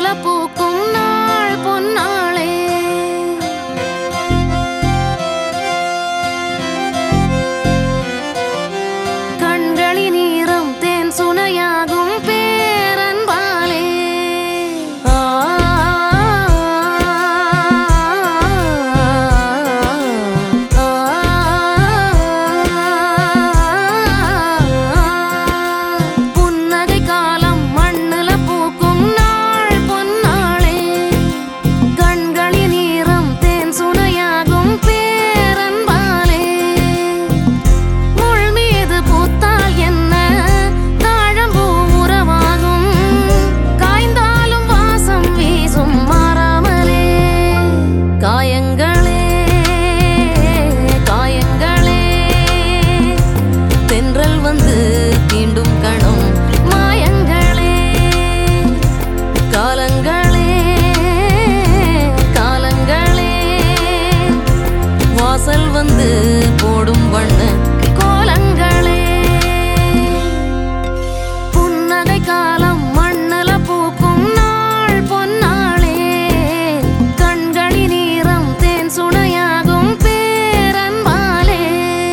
பூக்கும் நாள் பொன்னாளே. கண்களின் ஈரம் தேன் சுனையாகும் பேரன்பாலே. புன்னகை காலம் மண்ணுல பூக்கும் நாள் பொன்னாளே. கண்களின் ஈரம் தேன் சுனையாகும் பேரன்பாலே. முள் மீது பூத்தால் என்ன தாழம்பூ உறவாகும். காய்ந்தாலும் வாசம் வீசும் மாறாமலே. காயங்களே காயங்களே தென்றல் வந்து தீண்டும் கணம் மாயங்களே. காலங்களே காலங்களே வாசல் வந்து போடும் வண்ண கோலங்களே. புன்னகை காலம் மண்ணுல பூக்கும் நாள் பொன்னாளே. கண்களின் ஈரம் தேன் சுனையாகும் பேரன்பாலே.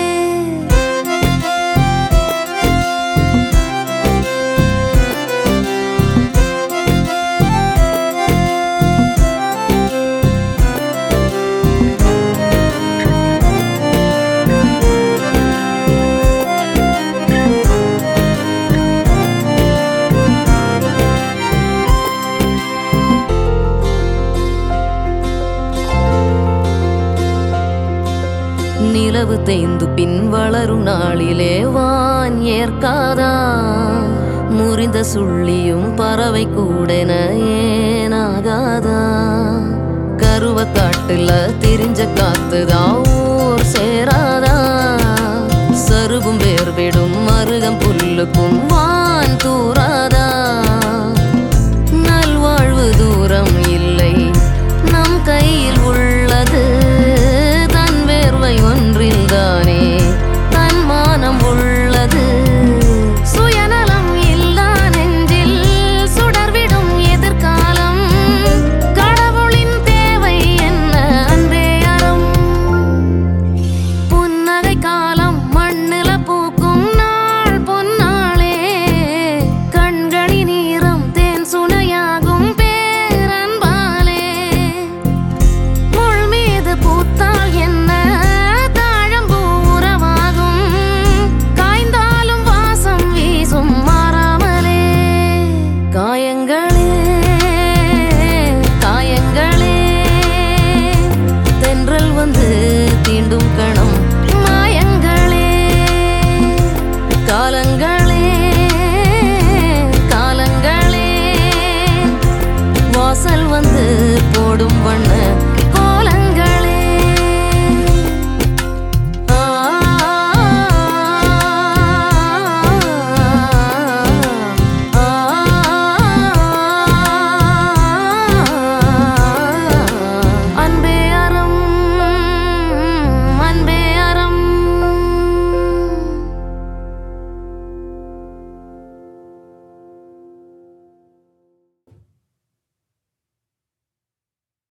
நிலவு தேய்ந்து பின் வளரும் நாளிலே வான் ஏற்காதா. முறிந்த சுள்ளியும் பறவை கூடென ஏனாகாதா. கருவ காட்டுல திரிஞ்ச காத்துதா ஊர் சேராதா. சருகும் வேர்விடும் மருகம் புல்லுக்கும்